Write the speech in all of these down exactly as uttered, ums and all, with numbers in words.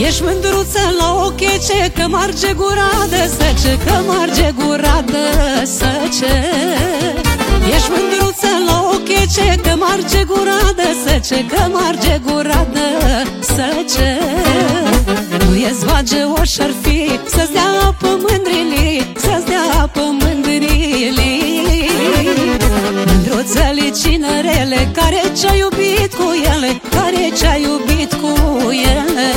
Ești mândruță la ochi, ce că marge gura de săce, că marge gura de săce. Ești mândruță la ochi, ce că marge gura de săce, că marge gura de săce. Nu e-ți bage oș-ar fi să-ți dea apă mândrilii, să-ți dea apă mândrilii. Mândruțele cinerele, care ce-a iubit cu ele, care ce-a iubit cu ele.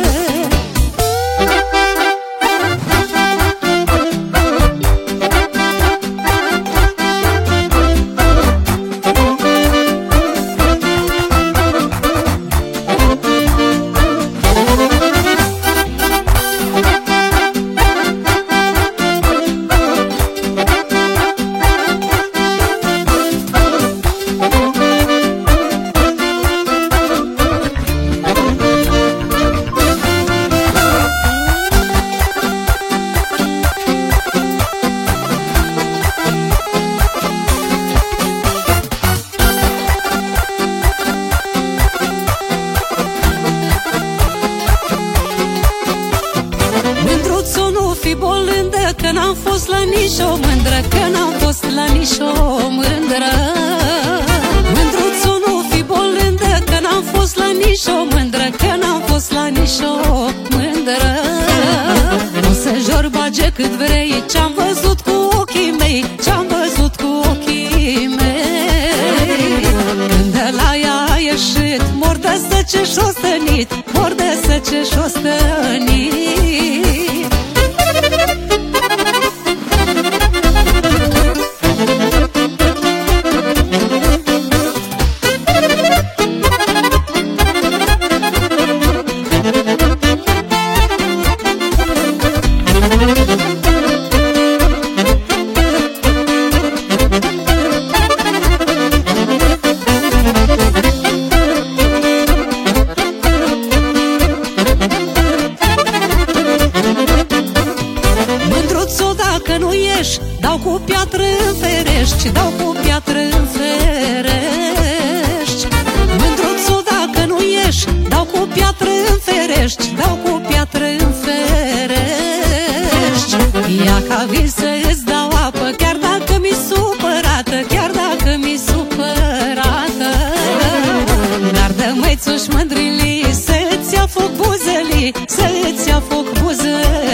Fi bolândă, că n-am fost la nicio mândră, că n-am fost la nicio mândră. Mândruțul, nu fi bolândă, că n-am fost la nicio mândră, că n-am fost la nicio mândră. O să jor bage cât vrei, ce-am văzut cu ochii mei, ce-am văzut cu ochii mei. Când de la ea a ieșit, mor de săce și-o stănit, mor de săce și-o stănit. Dacă nu ieși, dau cu piatră în ferești, dau cu piatră în ferești. Mândruțul, dacă nu ieși, dau cu piatră în ferești, dau cu piatră în ferești. Ia ca vin să-ți dau apă, chiar dacă mi-i supărată, chiar dacă mi-i supărată. Dar dă-măi țuși mândrilii, să-ți ia foc buzălii, să-ți ia foc buzălii.